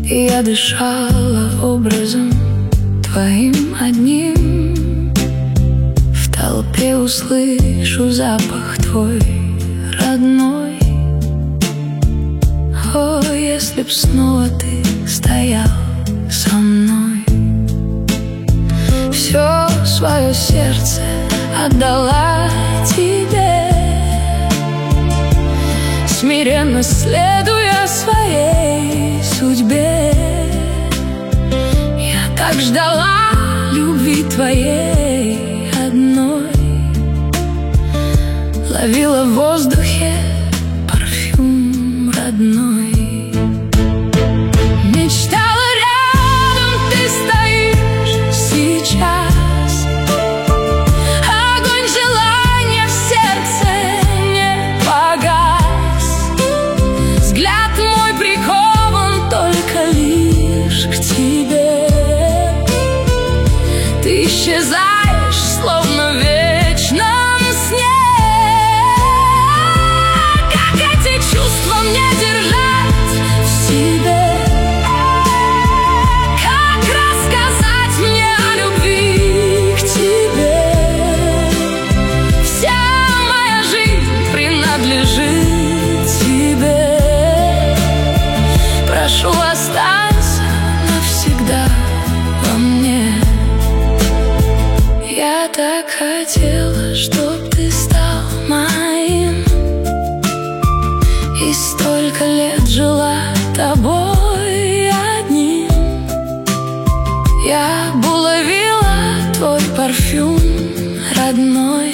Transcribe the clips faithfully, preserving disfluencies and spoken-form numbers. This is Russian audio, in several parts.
И я дышала образом твоим одним. В толпе услышу запах твой родной. О, если б снова ты стоял со мной. Все свое сердце отдала тебе, смиренно следуя своей судьбе. Я так ждала любви твоей одной, ловила в воздухе парфюм родной. Мечтала, рядом ты стоишь сейчас, огонь желания в сердце не погас. Взгляд мой прикован только лишь к тебе. Ты исчезаешь, словно в вечном сне. Как эти чувства мне держать в себе? Как рассказать мне о любви к тебе? Вся моя жизнь принадлежит тебе. Прошу, останься навсегда во мне. Я так хотела, чтоб ты стал моим, и столько лет жила тобой одним. Я б уловила твой парфюм родной.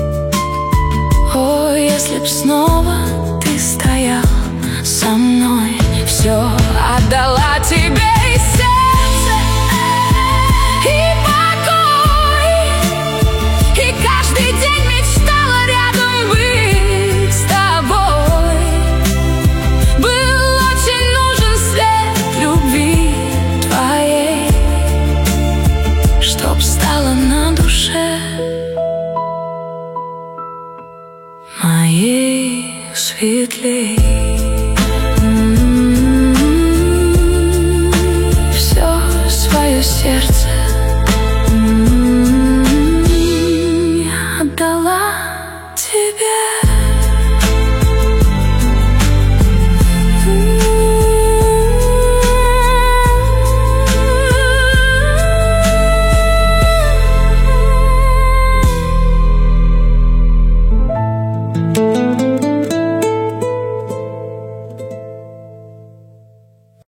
О, если б снова ты стоял со мной. Все отдала тебе и сердце, и покой, и каждый день мечтала рядом быть с тобой. Был очень нужен свет любви твоей, чтоб стало на душе моей светлей. Все свое сердце